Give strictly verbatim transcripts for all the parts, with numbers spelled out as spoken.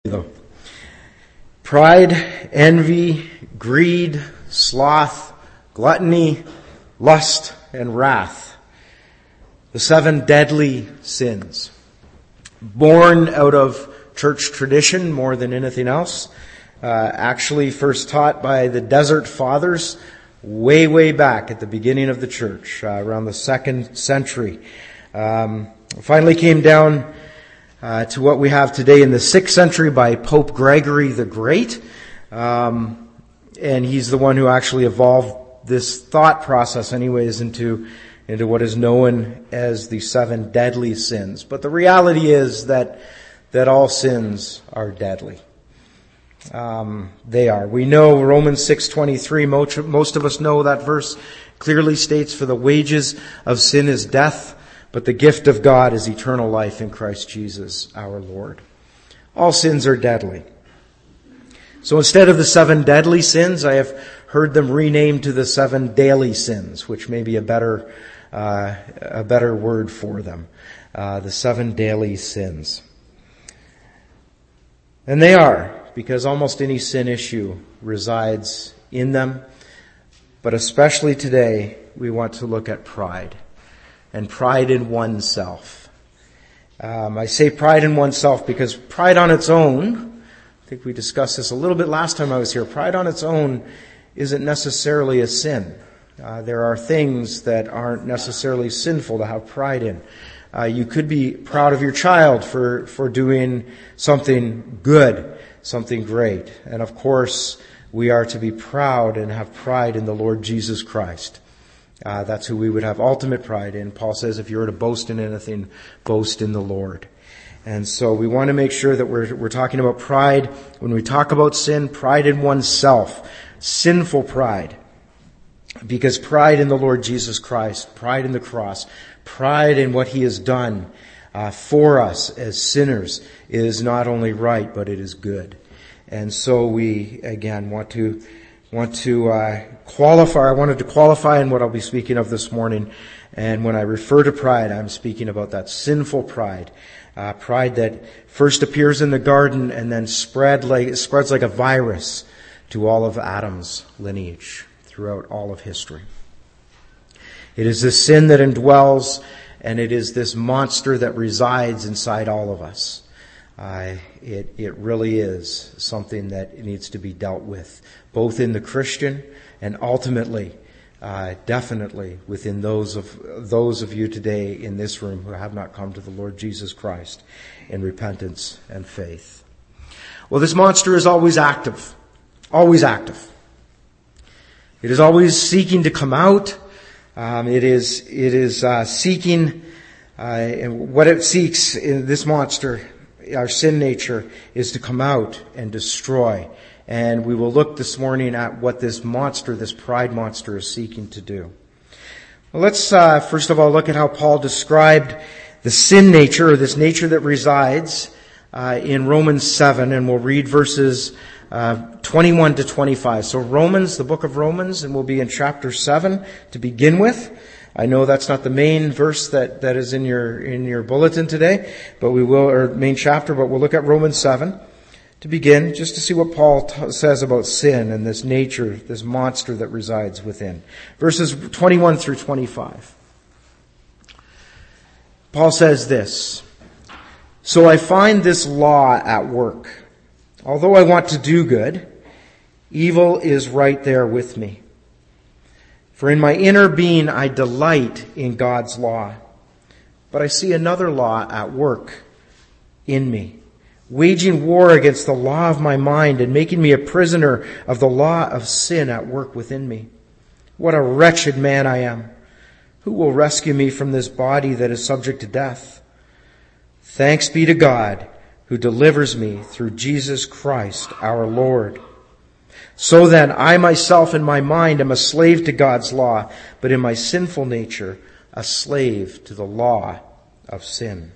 Pride, envy, greed, sloth, gluttony, lust, and wrath. The seven deadly sins. Born out of church tradition more than anything else. Uh, actually first taught by the Desert Fathers way, way back at the beginning of the church, uh, around the second century. Um, finally came down Uh, to what we have today in the sixth century by Pope Gregory the Great. Um, and he's the one who actually evolved this thought process anyways into, into what is known as the seven deadly sins. But the reality is that, that all sins are deadly. Um, they are. We know Romans six twenty-three, most, most of us know that verse clearly states, for the wages of sin is death, but the gift of God is eternal life in Christ Jesus our Lord. All sins are deadly. So instead of the seven deadly sins, I have heard them renamed to the seven daily sins, which may be a better, uh, a better word for them. Uh, the seven daily sins. And they are, because almost any sin issue resides in them. But especially today, we want to look at pride. And pride in oneself. Um, I say pride in oneself because pride on its own, I think we discussed this a little bit last time I was here, pride on its own isn't necessarily a sin. Uh, there are things that aren't necessarily sinful to have pride in. Uh, you could be proud of your child for, for doing something good, something great. And of course, we are to be proud and have pride in the Lord Jesus Christ. Uh, that's who we would have ultimate pride in. Paul says, if you were to boast in anything, boast in the Lord. And so we want to make sure that we're, we're talking about pride. When we talk about sin, pride in oneself. Sinful pride. Because pride in the Lord Jesus Christ, pride in the cross, pride in what He has done uh, for us as sinners is not only right, but it is good. And so we, again, want to want to uh, qualify. I wanted to qualify in what I'll be speaking of this morning. And when I refer to pride, I'm speaking about that sinful pride. Uh, pride that first appears in the garden and then spread like, spreads like a virus to all of Adam's lineage throughout all of history. It is this sin that indwells, and it is this monster that resides inside all of us. Uh, it, it really is something that needs to be dealt with, both in the Christian and ultimately, uh, definitely within those of, those of you today in this room who have not come to the Lord Jesus Christ in repentance and faith. Well, this monster is always active, always active. It is always seeking to come out. Um, it is, it is, uh, seeking, uh, and what it seeks in this monster, our sin nature, is to come out and destroy. And we will look this morning at what this monster, this pride monster, is seeking to do. Well, let's uh, first of all look at how Paul described the sin nature, or this nature that resides uh, in Romans seven, and we'll read verses uh, twenty-one to twenty-five. So Romans, the book of Romans, and we'll be in chapter seven to begin with. I know that's not the main verse that, that is in your, in your bulletin today, but we will, or main chapter, but we'll look at Romans seven to begin, just to see what Paul t- says about sin and this nature, this monster that resides within. Verses twenty-one through twenty-five. Paul says this, "So I find this law at work. Although I want to do good, evil is right there with me. For in my inner being I delight in God's law. But I see another law at work in me, waging war against the law of my mind and making me a prisoner of the law of sin at work within me. What a wretched man I am! Who will rescue me from this body that is subject to death? Thanks be to God who delivers me through Jesus Christ our Lord. So then, I myself in my mind am a slave to God's law, but in my sinful nature, a slave to the law of sin."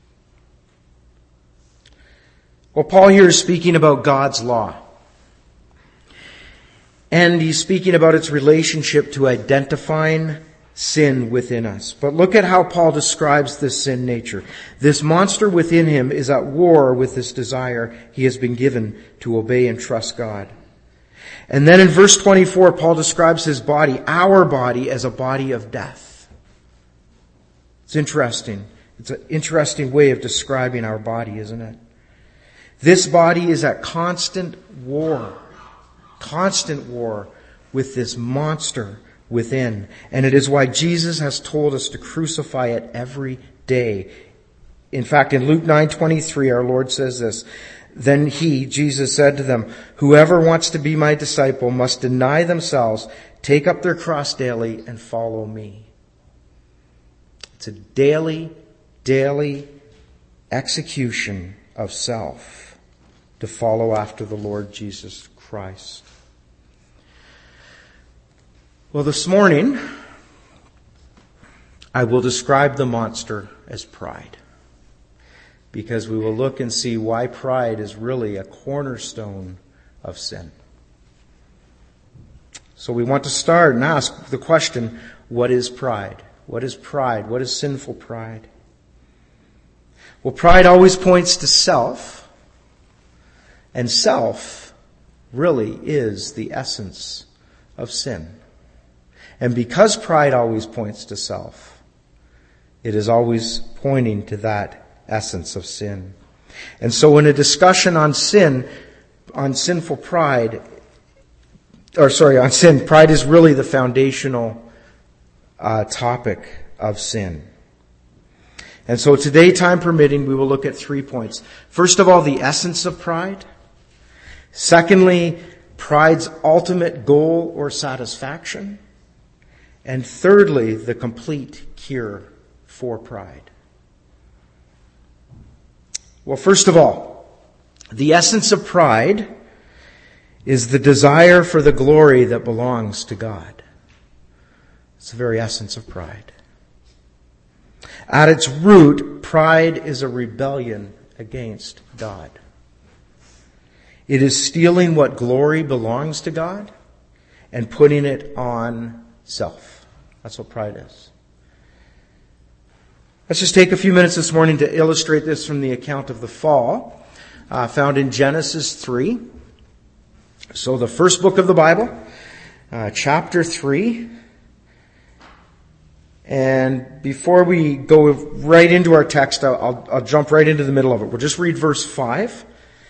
Well, Paul here is speaking about God's law. And he's speaking about its relationship to identifying sin within us. But look at how Paul describes this sin nature. This monster within him is at war with this desire he has been given to obey and trust God. And then in verse twenty-four, Paul describes his body, our body, as a body of death. It's interesting. It's an interesting way of describing our body, isn't it? This body is at constant war, constant war with this monster within. And it is why Jesus has told us to crucify it every day. In fact, in Luke nine twenty-three, our Lord says this, "Then he," Jesus, said to them, "Whoever wants to be my disciple must deny themselves, take up their cross daily, and follow me." It's a daily, daily execution of self to follow after the Lord Jesus Christ. Well, this morning, I will describe the monster as pride, because we will look and see why pride is really a cornerstone of sin. So we want to start and ask the question, what is pride? What is pride? What is sinful pride? Well, pride always points to self, and self really is the essence of sin. And because pride always points to self, it is always pointing to that essence of sin. And so in a discussion on sin, on sinful pride, or sorry, on sin, pride is really the foundational uh, topic of sin. And so today, time permitting, we will look at three points. First of all, the essence of pride. Secondly, pride's ultimate goal or satisfaction. And thirdly, the complete cure for pride. Well, first of all, the essence of pride is the desire for the glory that belongs to God. It's the very essence of pride. At its root, pride is a rebellion against God. It is stealing what glory belongs to God and putting it on self. That's what pride is. Let's just take a few minutes this morning to illustrate this from the account of the fall, uh, found in Genesis three. So the first book of the Bible, uh, chapter three. And before we go right into our text, I'll, I'll jump right into the middle of it. We'll just read verse five.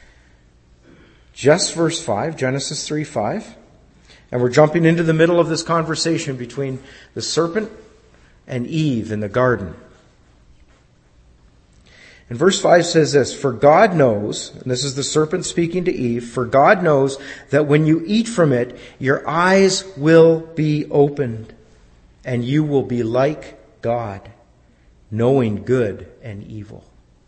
Just verse five, Genesis three five. And we're jumping into the middle of this conversation between the serpent and Eve in the garden. And verse five says this, "For God knows," and this is the serpent speaking to Eve, "for God knows that when you eat from it, your eyes will be opened, and you will be like God, knowing good and evil."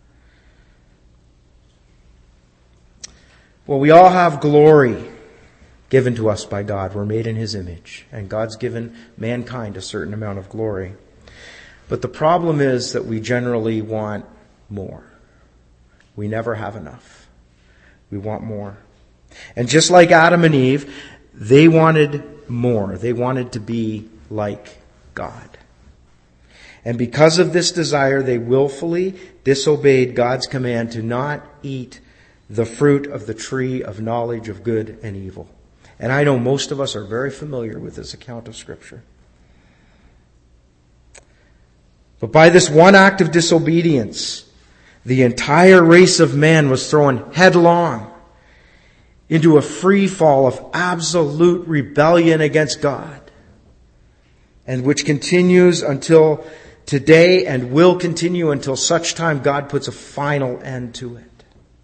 Well, we all have glory given to us by God. We're made in His image, and God's given mankind a certain amount of glory. But the problem is that we generally want more. We never have enough. We want more. And just like Adam and Eve, they wanted more. They wanted to be like God. And because of this desire, they willfully disobeyed God's command to not eat the fruit of the tree of knowledge of good and evil. And I know most of us are very familiar with this account of Scripture. But by this one act of disobedience, the entire race of man was thrown headlong into a free fall of absolute rebellion against God, and which continues until today and will continue until such time God puts a final end to it.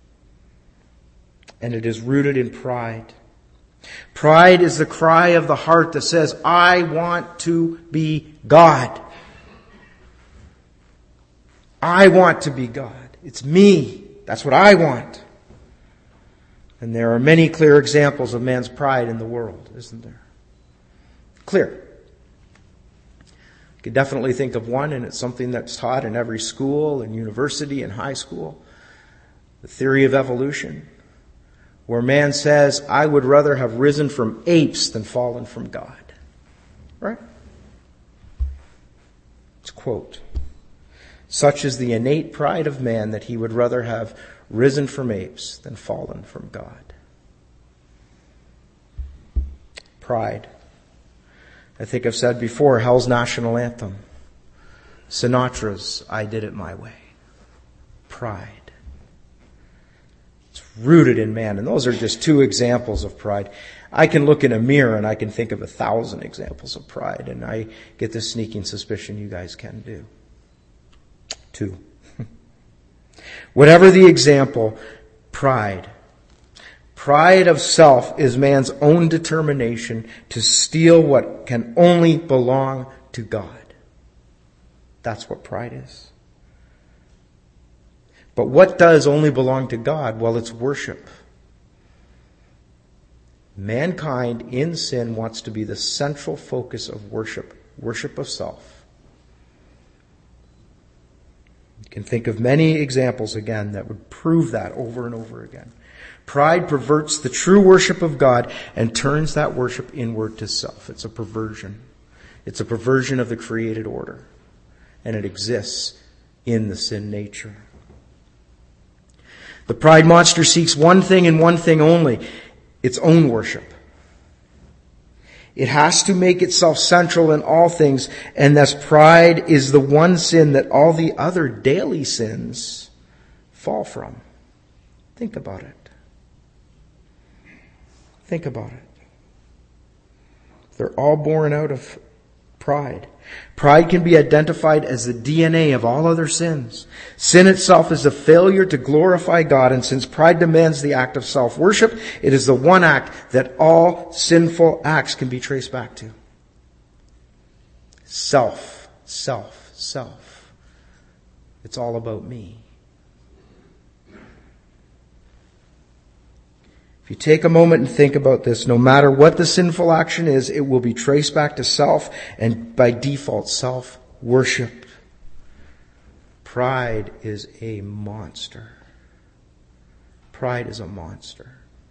And it is rooted in pride. Pride is the cry of the heart that says, "I want to be God. I want to be God. It's me. That's what I want." And there are many clear examples of man's pride in the world, isn't there? Clear. You could definitely think of one, and it's something that's taught in every school and university and high school. The theory of evolution, where man says, "I would rather have risen from apes than fallen from God." Right? It's a quote. Such is the innate pride of man that he would rather have risen from apes than fallen from God. Pride. I think I've said before, hell's national anthem. Sinatra's I Did It My Way. Pride. It's rooted in man. And those are just two examples of pride. I can look in a mirror and I can think of a thousand examples of pride. And I get this sneaking suspicion you guys can do. Two. Whatever the example, pride. Pride of self is man's own determination to steal what can only belong to God. That's what pride is. But what does only belong to God? Well, it's worship. Mankind in sin wants to be the central focus of worship, worship of self. You can think of many examples again that would prove that over and over again. Pride perverts the true worship of God and turns that worship inward to self. It's a perversion. It's a perversion of the created order. And it exists in the sin nature. The pride monster seeks one thing and one thing only, its own worship. It has to make itself central in all things, and thus pride is the one sin that all the other daily sins fall from. Think about it. Think about it. They're all born out of pride. Pride can be identified as the D N A of all other sins. Sin itself is a failure to glorify God, and since pride demands the act of self-worship, it is the one act that all sinful acts can be traced back to. Self, self, self. It's all about me. If you take a moment and think about this, no matter what the sinful action is, it will be traced back to self and by default self-worship. Pride is a monster. Pride is a monster.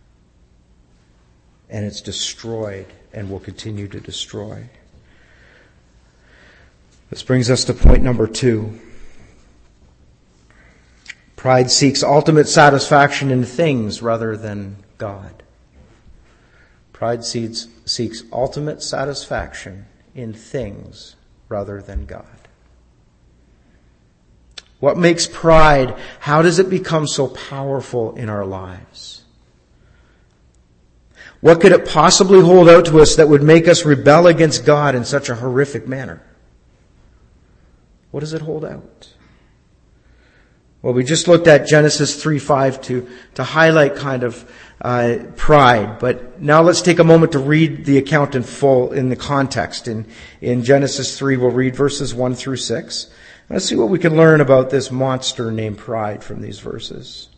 And it's destroyed and will continue to destroy. This brings us to point number two. Pride seeks ultimate satisfaction in things rather than God. Pride seeks, seeks ultimate satisfaction in things rather than God. What makes pride? How does it become so powerful in our lives? What could it possibly hold out to us that would make us rebel against God in such a horrific manner? What does it hold out? Well, we just looked at Genesis three five to, to highlight kind of uh, pride. But now let's take a moment to read the account in full in the context. In, in Genesis three, we'll read verses one through six. Let's see what we can learn about this monster named pride from these verses.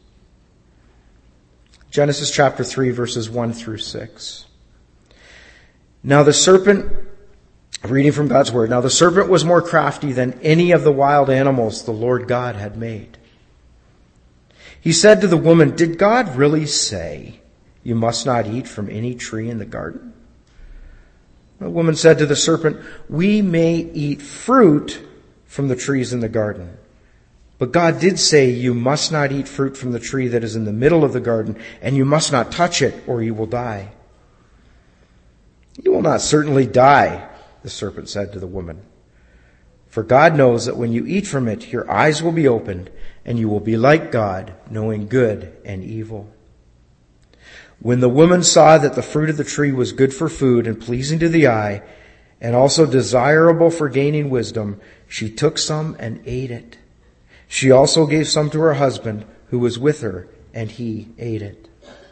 Genesis chapter three, verses one through six. Now the serpent, reading from God's word, now the serpent was more crafty than any of the wild animals the Lord God had made. He said to the woman, "Did God really say, 'You must not eat from any tree in the garden'?" The woman said to the serpent, "We may eat fruit from the trees in the garden. But God did say, 'You must not eat fruit from the tree that is in the middle of the garden, and you must not touch it, or you will die.'" "You will not certainly die," the serpent said to the woman. "For God knows that when you eat from it, your eyes will be opened, and you will be like God, knowing good and evil." When the woman saw that the fruit of the tree was good for food and pleasing to the eye, and also desirable for gaining wisdom, she took some and ate it. She also gave some to her husband who was with her, and he ate it.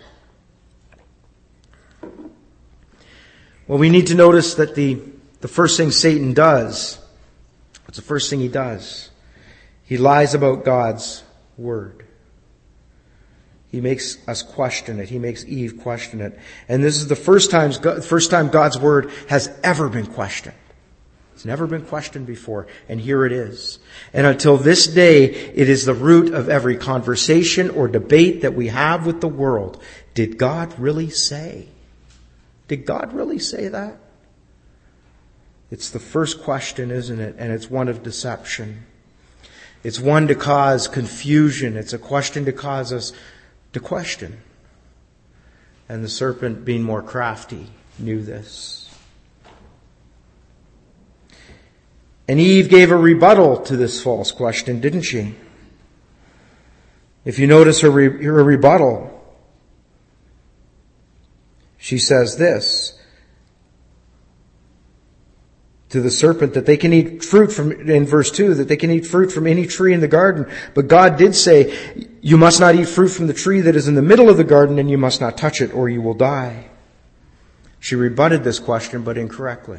Well, we need to notice that the, the first thing Satan does, what's the first thing he does? He lies about God's word. He makes us question it. He makes Eve question it. And this is the first time, first time God's word has ever been questioned. It's never been questioned before, and here it is. And until this day, it is the root of every conversation or debate that we have with the world. Did God really say? Did God really say that? It's the first question, isn't it? And it's one of deception. It's one to cause confusion. It's a question to cause us to question. And the serpent, being more crafty, knew this. And Eve gave a rebuttal to this false question, didn't she? If you notice her, re- her rebuttal, she says this to the serpent, that they can eat fruit from, in verse two, that they can eat fruit from any tree in the garden. But God did say, you must not eat fruit from the tree that is in the middle of the garden, and you must not touch it, or you will die. She rebutted this question, but incorrectly.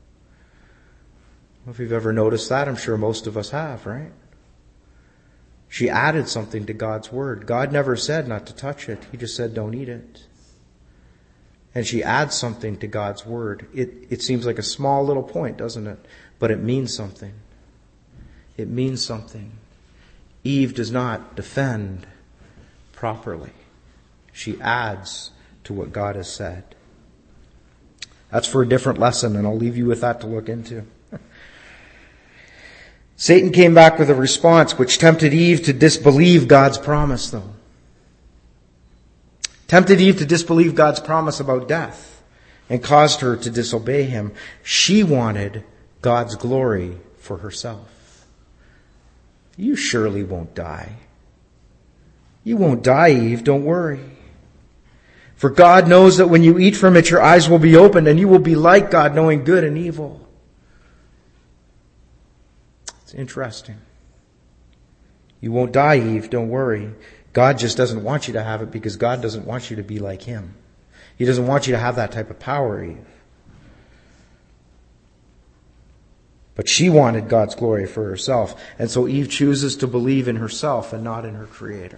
If you've ever noticed that, I'm sure most of us have, right? She added something to God's word. God never said not to touch it. He just said don't eat it. And she adds something to God's word. It, it seems like a small little point, doesn't it? But it means something. It means something. Eve does not defend properly. She adds to what God has said. That's for a different lesson, and I'll leave you with that to look into. Satan came back with a response which tempted Eve to disbelieve God's promise, though. Tempted Eve to disbelieve God's promise about death and caused her to disobey him. She wanted God's glory for herself. You surely won't die. You won't die, Eve, don't worry. For God knows that when you eat from it, your eyes will be opened and you will be like God, knowing good and evil. It's interesting. You won't die, Eve, don't worry. God just doesn't want you to have it because God doesn't want you to be like him. He doesn't want you to have that type of power, Eve. But she wanted God's glory for herself. And so Eve chooses to believe in herself and not in her Creator.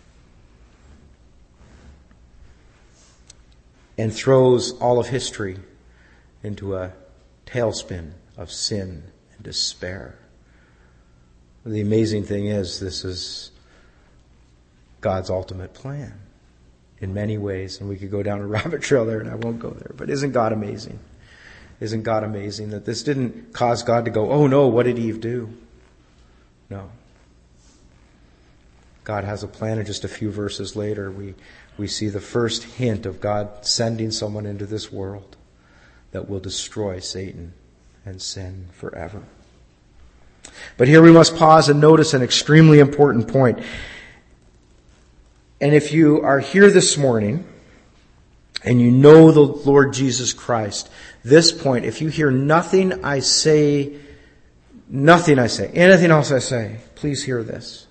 And throws all of history into a tailspin of sin and despair. The amazing thing is, this is God's ultimate plan in many ways. And we could go down a rabbit trail there, and I won't go there. But isn't God amazing? Isn't God amazing that this didn't cause God to go, oh no, what did Eve do? No. God has a plan, and just a few verses later, we, we see the first hint of God sending someone into this world that will destroy Satan and sin forever. But here we must pause and notice an extremely important point. And if you are here this morning and you know the Lord Jesus Christ, this point, if you hear nothing I say, nothing I say, anything else I say, please hear this.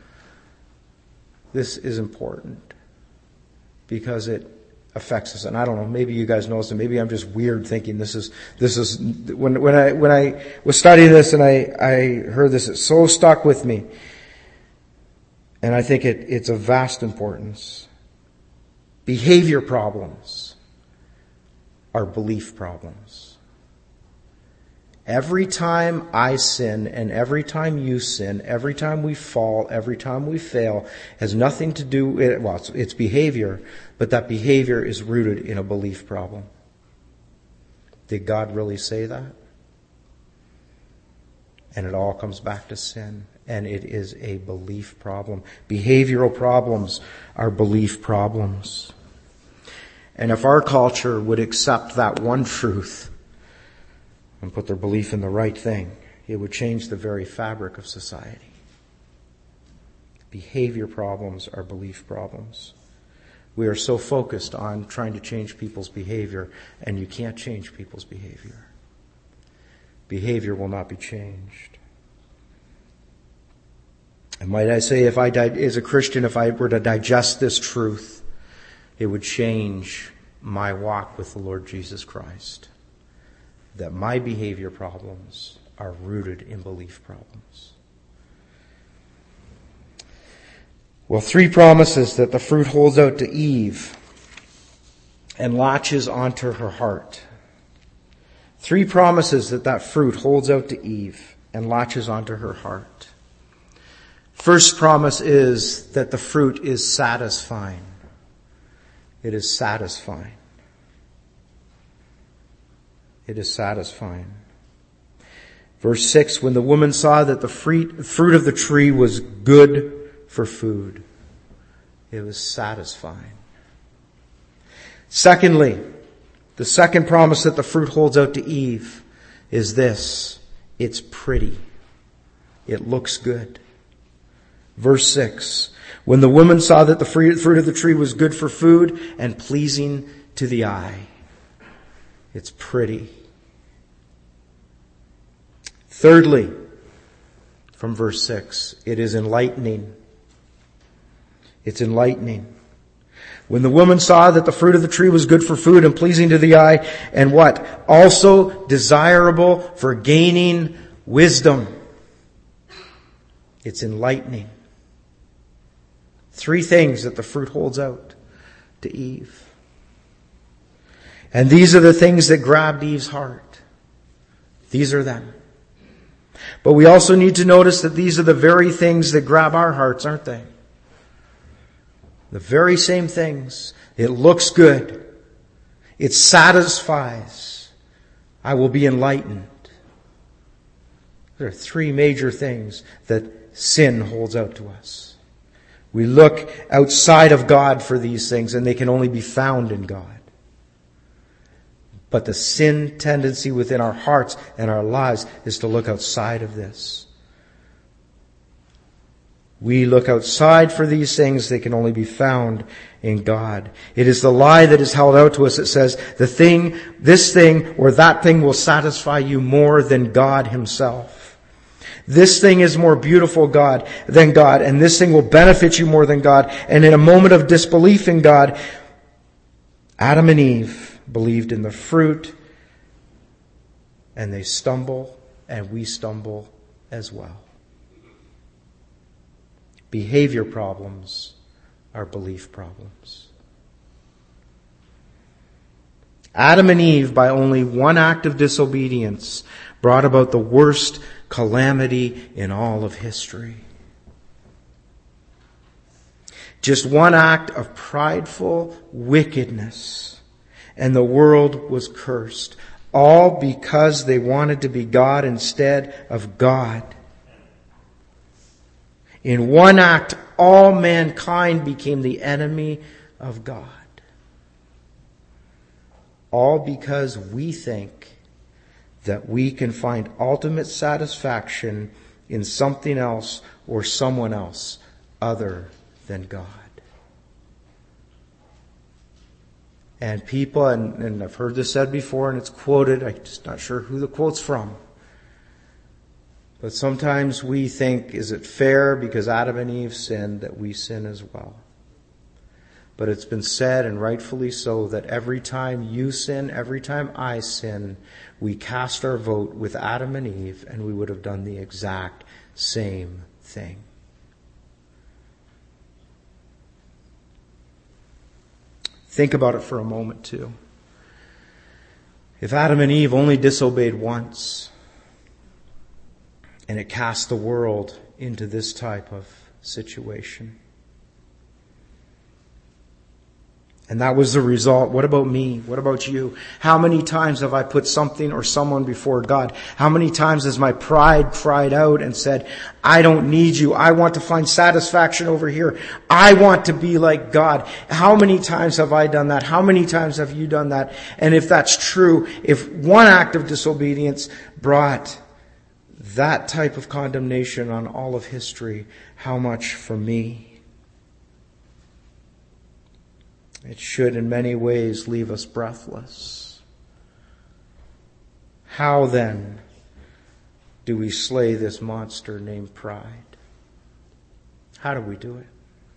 This is important because it affects us. And I don't know, maybe you guys noticed it. Maybe I'm just weird thinking this is, this is, when, when I, when I was studying this and I, I heard this, it so stuck with me. And I think it, it's of vast importance. Behavior problems are belief problems. Every time I sin and every time you sin, every time we fall, every time we fail, has nothing to do with, well, it's, it's behavior, but that behavior is rooted in a belief problem. Did God really say that? And it all comes back to sin. And it is a belief problem. Behavioral problems are belief problems. And if our culture would accept that one truth and put their belief in the right thing, it would change the very fabric of society. Behavior problems are belief problems. We are so focused on trying to change people's behavior, and you can't change people's behavior. Behavior will not be changed. And might I say, if I, as a Christian, if I were to digest this truth, it would change my walk with the Lord Jesus Christ. That my behavior problems are rooted in belief problems. Well, three promises that the fruit holds out to Eve and latches onto her heart. Three promises that that fruit holds out to Eve and latches onto her heart. First promise is that the fruit is satisfying. It is satisfying. It is satisfying. Verse six, when the woman saw that the fruit of the tree was good for food, it was satisfying. Secondly, the second promise that the fruit holds out to Eve is this: it's pretty. It looks good. Verse six, when the woman saw that the fruit of the tree was good for food and pleasing to the eye. It's pretty. Thirdly, from verse six, it is enlightening. It's enlightening. When the woman saw that the fruit of the tree was good for food and pleasing to the eye, and what? Also desirable for gaining wisdom. It's enlightening. Three things that the fruit holds out to Eve. And these are the things that grabbed Eve's heart. These are them. But we also need to notice that these are the very things that grab our hearts, aren't they? The very same things. It looks good. It satisfies. I will be enlightened. There are three major things that sin holds out to us. We look outside of God for these things, and they can only be found in God. But the sin tendency within our hearts and our lives is to look outside of this. We look outside for these things, they can only be found in God. It is the lie that is held out to us that says the thing, this thing or that thing will satisfy you more than God Himself. This thing is more beautiful God than God, and this thing will benefit you more than God. And in a moment of disbelief in God, Adam and Eve believed in the fruit, and they stumble, and we stumble as well. Behavior problems are belief problems. Adam and Eve, by only one act of disobedience, brought about the worst calamity in all of history. Just one act of prideful wickedness, and the world was cursed. All because they wanted to be God instead of God. In one act, all mankind became the enemy of God. All because we think that we can find ultimate satisfaction in something else or someone else other than God. And people, and, and I've heard this said before and it's quoted, I'm just not sure who the quote's from. But sometimes we think, is it fair because Adam and Eve sinned that we sin as well? But it's been said, and rightfully so, that every time you sin, every time I sin, we cast our vote with Adam and Eve, and we would have done the exact same thing. Think about it for a moment, too. If Adam and Eve only disobeyed once, and it cast the world into this type of situation, and that was the result. What about me? What about you? How many times have I put something or someone before God? How many times has my pride cried out and said, I don't need you. I want to find satisfaction over here. I want to be like God. How many times have I done that? How many times have you done that? And if that's true, if one act of disobedience brought that type of condemnation on all of history, how much for me? It should in many ways leave us breathless. How then do we slay this monster named pride? How do we do it?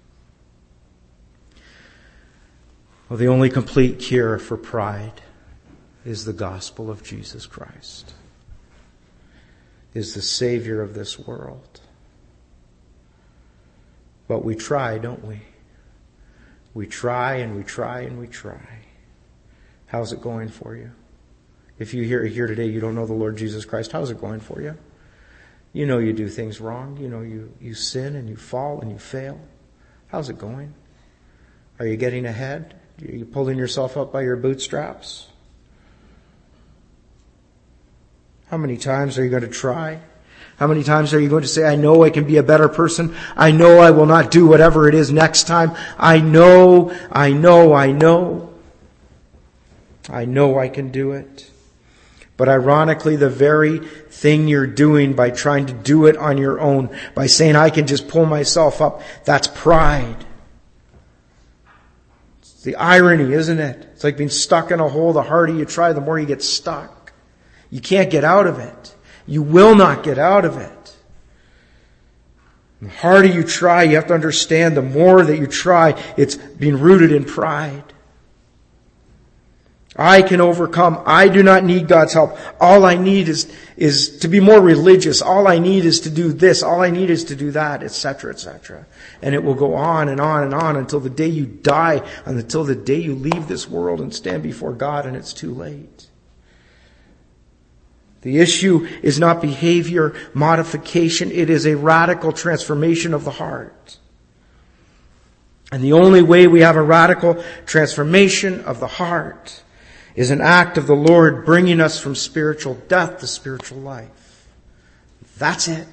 Well, the only complete cure for pride is the gospel of Jesus Christ, is the Savior of this world. But we try, don't we? We try and we try and we try. How's it going for you? If you hear here today, you don't know the Lord Jesus Christ, how's it going for you? You know you do things wrong. You know you, you sin and you fall and you fail. How's it going? Are you getting ahead? Are you pulling yourself up by your bootstraps? How many times are you going to try? How many times are you going to say, I know I can be a better person. I know I will not do whatever it is next time. I know, I know, I know. I know I can do it. But ironically, the very thing you're doing by trying to do it on your own, by saying I can just pull myself up, that's pride. It's the irony, isn't it? It's like being stuck in a hole. The harder you try, the more you get stuck. You can't get out of it. You will not get out of it. The harder you try, you have to understand the more that you try, it's being rooted in pride. I can overcome. I do not need God's help. All I need is, is to be more religious. All I need is to do this. All I need is to do that, et cetera, et cetera. And it will go on and on and on until the day you die and until the day you leave this world and stand before God and it's too late. The issue is not behavior modification. It is a radical transformation of the heart. And the only way we have a radical transformation of the heart is an act of the Lord bringing us from spiritual death to spiritual life. That's it.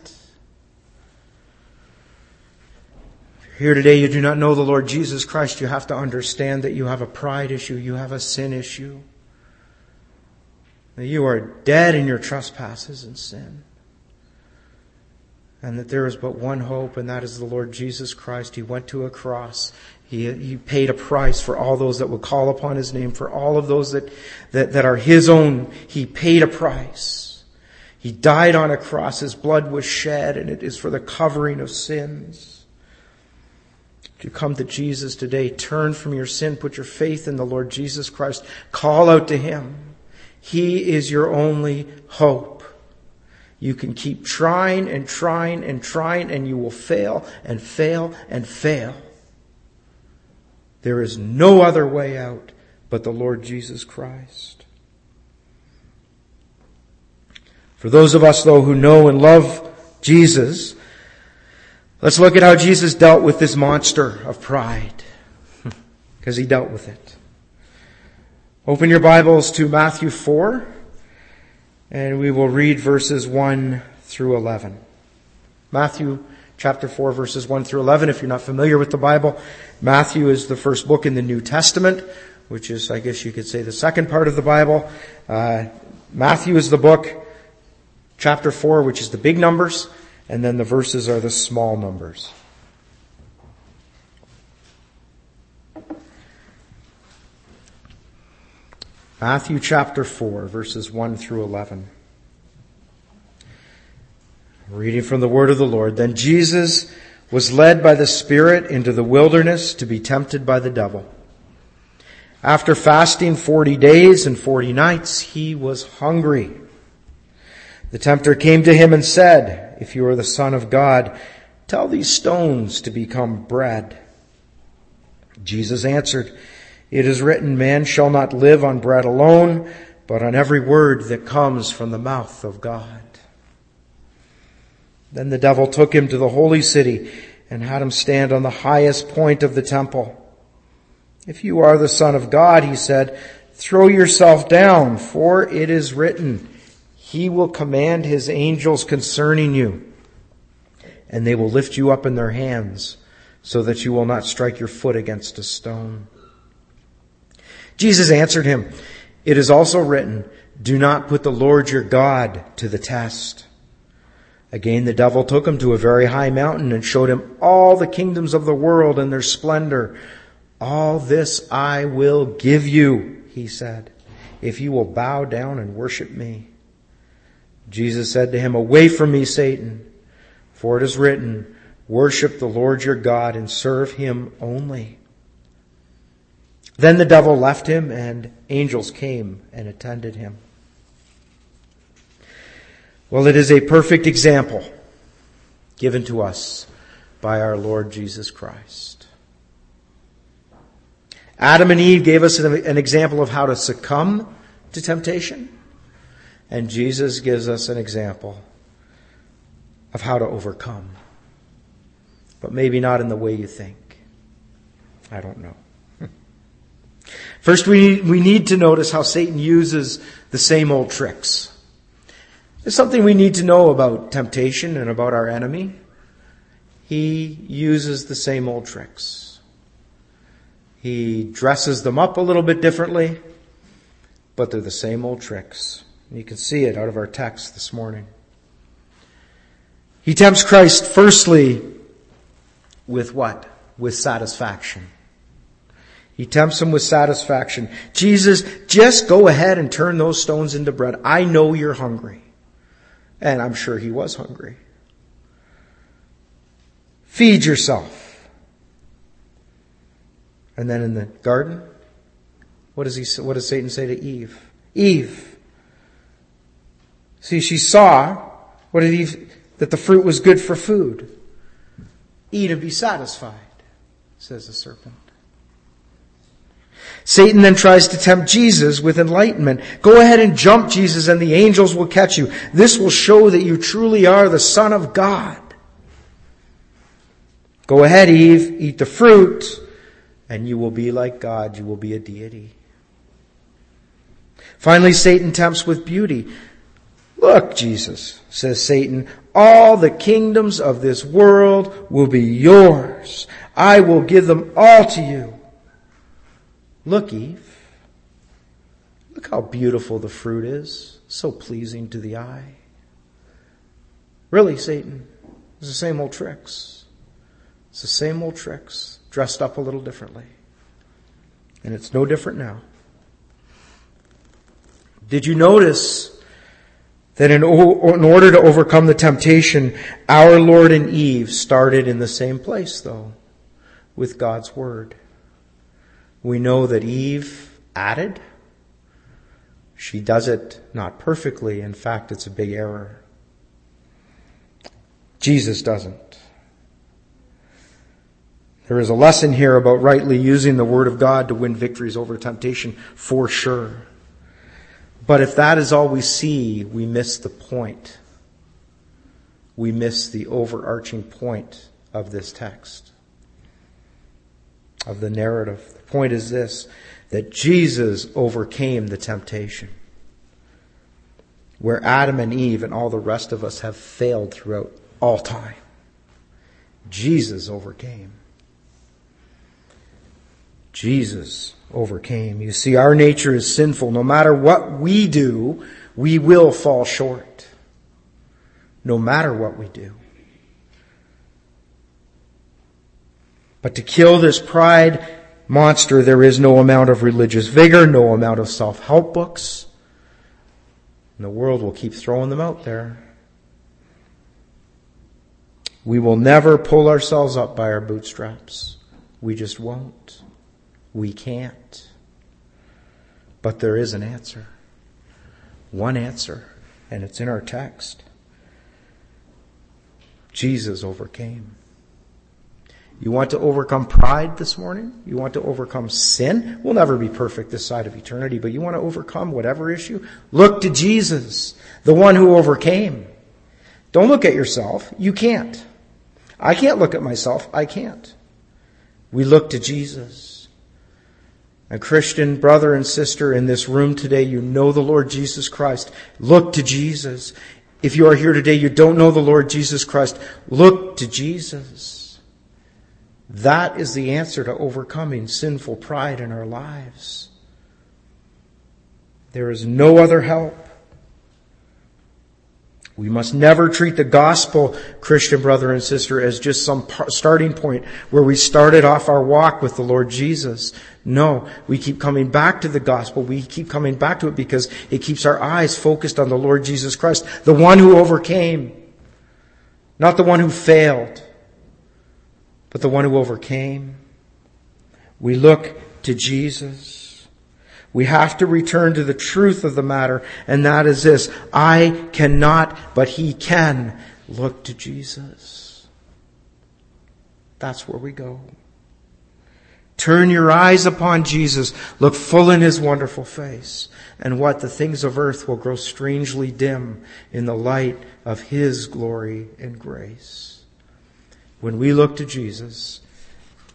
If you're here today, you do not know the Lord Jesus Christ, you have to understand that you have a pride issue, you have a sin issue. That you are dead in your trespasses and sin. And that there is but one hope, and that is the Lord Jesus Christ. He went to a cross. He, he paid a price for all those that would call upon His name, for all of those that, that, that are His own. He paid a price. He died on a cross. His blood was shed, and it is for the covering of sins. If you come to Jesus today, turn from your sin, put your faith in the Lord Jesus Christ, call out to Him. He is your only hope. You can keep trying and trying and trying, and you will fail and fail and fail. There is no other way out but the Lord Jesus Christ. For those of us, though, who know and love Jesus, let's look at how Jesus dealt with this monster of pride. Because He dealt with it. Open your Bibles to Matthew four, and we will read verses one through eleven. Matthew chapter four, verses one through eleven. If you're not familiar with the Bible, Matthew is the first book in the New Testament, which is, I guess you could say, the second part of the Bible. Uh, Matthew is the book, chapter four, which is the big numbers, and then the verses are the small numbers. Matthew chapter four, verses one through eleven. Reading from the word of the Lord. Then Jesus was led by the Spirit into the wilderness to be tempted by the devil. After fasting forty days and forty nights, He was hungry. The tempter came to Him and said, If you are the Son of God, tell these stones to become bread. Jesus answered, It is written, man shall not live on bread alone, but on every word that comes from the mouth of God. Then the devil took Him to the holy city and had Him stand on the highest point of the temple. If you are the Son of God, He said, throw yourself down, for it is written, He will command His angels concerning you, and they will lift you up in their hands, so that you will not strike your foot against a stone. Jesus answered him, It is also written, Do not put the Lord your God to the test. Again, the devil took Him to a very high mountain and showed Him all the kingdoms of the world and their splendor. All this I will give you, He said, if you will bow down and worship me. Jesus said to him, Away from me, Satan, for it is written, Worship the Lord your God and serve Him only. Then the devil left him, and angels came and attended him. Well, it is a perfect example given to us by our Lord Jesus Christ. Adam and Eve gave us an example of how to succumb to temptation, and Jesus gives us an example of how to overcome. But maybe not in the way you think. I don't know. First, we we need to notice how Satan uses the same old tricks. There's something we need to know about temptation and about our enemy. He uses the same old tricks. He dresses them up a little bit differently, but they're the same old tricks. You can see it out of our text this morning. He tempts Christ firstly with what? With satisfaction. He tempts him with satisfaction. Jesus, just go ahead and turn those stones into bread. I know you're hungry. And I'm sure he was hungry. Feed yourself. And then in the garden, what does he? What does Satan say to Eve? Eve. See, she saw, what did Eve? That the fruit was good for food. Eat and be satisfied, says the serpent. Satan then tries to tempt Jesus with enlightenment. Go ahead and jump, Jesus, and the angels will catch you. This will show that you truly are the Son of God. Go ahead, Eve, eat the fruit, and you will be like God. You will be a deity. Finally, Satan tempts with beauty. Look, Jesus, says Satan, all the kingdoms of this world will be yours. I will give them all to you. Look, Eve. Look how beautiful the fruit is. So pleasing to the eye. Really, Satan, it's the same old tricks. It's the same old tricks, dressed up a little differently. And it's no different now. Did you notice that in, o- in order to overcome the temptation, our Lord and Eve started in the same place, though, with God's Word? We know that Eve added. She does it not perfectly. In fact, it's a big error. Jesus doesn't. There is a lesson here about rightly using the Word of God to win victories over temptation, for sure. But if that is all we see, we miss the point. We miss the overarching point of this text, of the narrative. The point is this, that Jesus overcame the temptation, where Adam and Eve and all the rest of us have failed throughout all time. Jesus overcame. Jesus overcame. You see, our nature is sinful. No matter what we do, we will fall short. No matter what we do. But to kill this pride monster, there is no amount of religious vigor, no amount of self-help books. And the world will keep throwing them out there. We will never pull ourselves up by our bootstraps. We just won't. We can't. But there is an answer. One answer, and it's in our text. Jesus overcame. You want to overcome pride this morning? You want to overcome sin? We'll never be perfect this side of eternity, but you want to overcome whatever issue? Look to Jesus, the one who overcame. Don't look at yourself. You can't. I can't look at myself. I can't. We look to Jesus. A Christian brother and sister in this room today, you know the Lord Jesus Christ. Look to Jesus. If you are here today, you don't know the Lord Jesus Christ. Look to Jesus. That is the answer to overcoming sinful pride in our lives. There is no other help. We must never treat the gospel, Christian brother and sister, as just some starting point where we started off our walk with the Lord Jesus. No, we keep coming back to the gospel. We keep coming back to it because it keeps our eyes focused on the Lord Jesus Christ, the one who overcame, not the one who failed, but the one who overcame. We look to Jesus. We have to return to the truth of the matter, and that is this. I cannot, but He can. Look to Jesus. That's where we go. Turn your eyes upon Jesus. Look full in His wonderful face. And what? The things of earth will grow strangely dim in the light of His glory and grace. When we look to Jesus,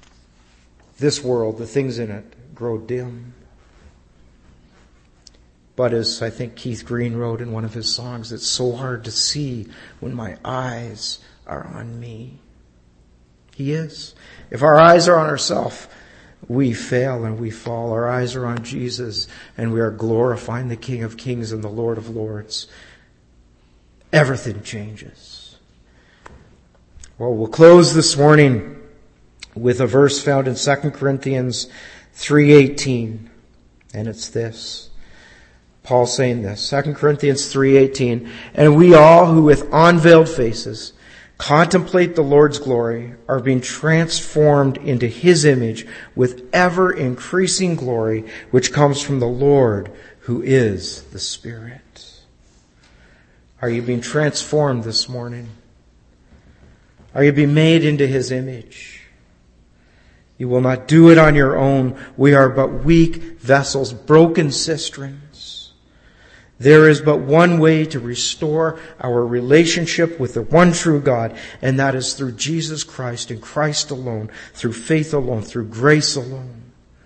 this world, the things in it, grow dim. But as I think Keith Green wrote in one of his songs, it's so hard to see when my eyes are on me. He is. If our eyes are on ourselves, we fail and we fall. Our eyes are on Jesus, and we are glorifying the King of Kings and the Lord of Lords. Everything changes. Well, we'll close this morning with a verse found in Second Corinthians three eighteen. And it's this. Paul saying this. Second Corinthians three eighteen. And we all who with unveiled faces contemplate the Lord's glory are being transformed into His image with ever increasing glory, which comes from the Lord who is the Spirit. Are you being transformed this morning? Are you being made into His image? You will not do it on your own. We are but weak vessels, broken cisterns. There is but one way to restore our relationship with the one true God, and that is through Jesus Christ and Christ alone, through faith alone, through grace alone.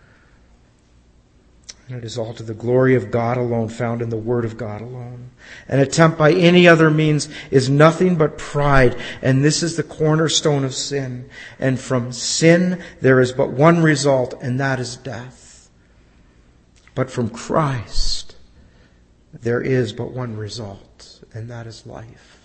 And it is all to the glory of God alone, found in the Word of God alone. An attempt by any other means is nothing but pride, and this is the cornerstone of sin. And from sin there is but one result, and that is death. But from Christ there is but one result, and that is life.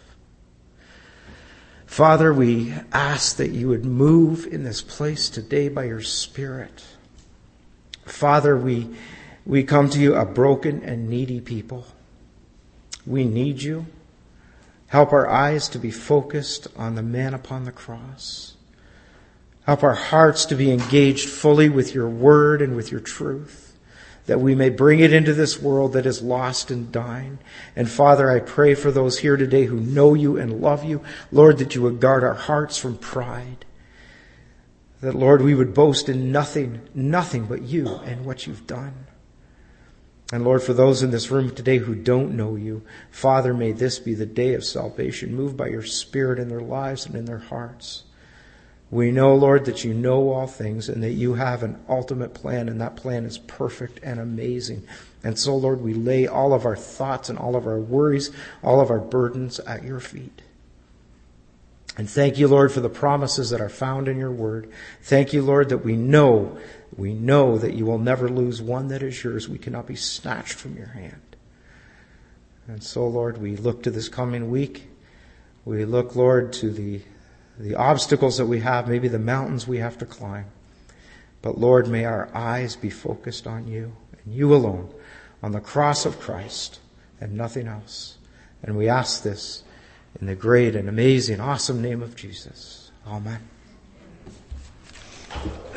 Father, we ask that you would move in this place today by your Spirit. Father, we we come to you a broken and needy people. We need you. Help our eyes to be focused on the man upon the cross. Help our hearts to be engaged fully with your word and with your truth, that we may bring it into this world that is lost and dying. And Father, I pray for those here today who know you and love you, Lord, that you would guard our hearts from pride. That, Lord, we would boast in nothing, nothing but you and what you've done. And Lord, for those in this room today who don't know you, Father, may this be the day of salvation, moved by your Spirit in their lives and in their hearts. We know, Lord, that you know all things and that you have an ultimate plan, and that plan is perfect and amazing. And so, Lord, we lay all of our thoughts and all of our worries, all of our burdens at your feet. And thank you, Lord, for the promises that are found in your word. Thank you, Lord, that we know, we know that you will never lose one that is yours. We cannot be snatched from your hand. And so, Lord, we look to this coming week. We look, Lord, to the the obstacles that we have, maybe the mountains we have to climb. But Lord, may our eyes be focused on you and you alone, on the cross of Christ and nothing else. And we ask this in the great and amazing, awesome name of Jesus. Amen.